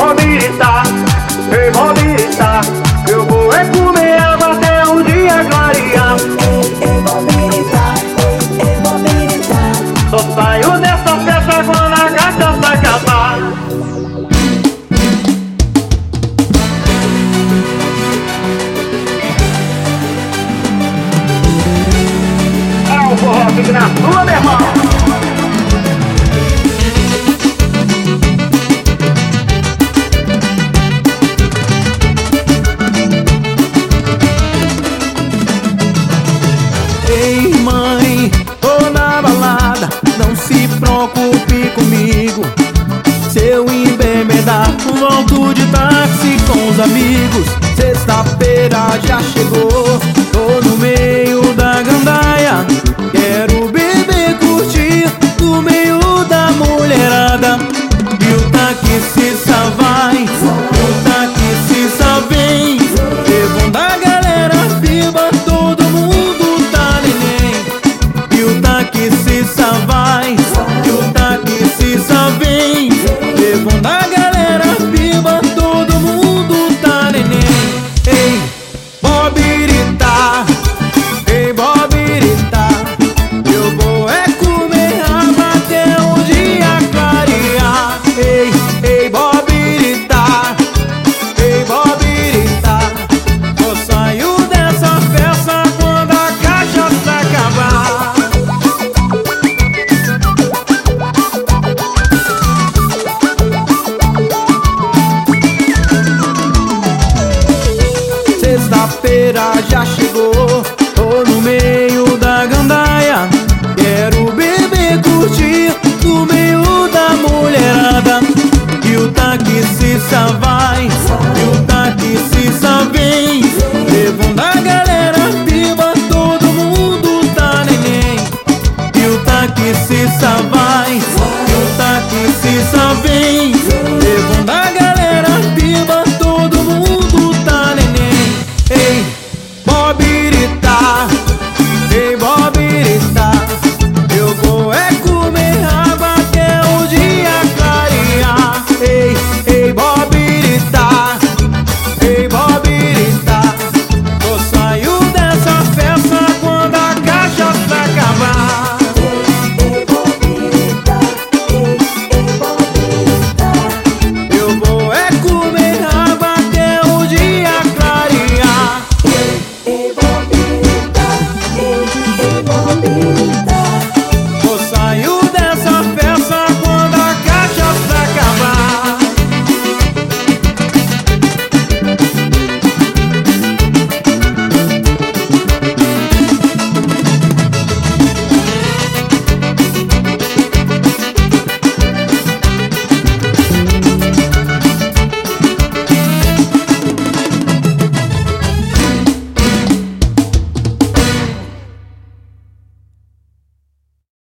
Bobirita, ei Bobirita, eu vou é comer ela até o dia clarear. Ei Bobirita, ei Bobirita, Só saio dessa festa quando a cachaça acabar. É o forró que na sua, meu irmão. Ei mãe, tô na balada, não se preocupe comigo. Se eu embebedar, volto de táxi com os amigos. Sexta-feira já chegou, tô no meio da gandaia. Quero beber, curtir, no meio da mulherada. E o taxista vai, o taxista vem, levando a galera viva, todo mundo tá neném. E o taxista vai, e o taxista vem, levando a galera viva, todo mundo tá neném. Ei, Bobirita, ei Bobirita, eu vou é comer raba até o dia clarear. Ei Bobirita, ei Bobirita, só saio dessa festa quando a cachaça acabar. Sexta-feira já chegou, tô no meio da gandaia. Quero beber, curtir, no meio da mulherada. E o taxista vai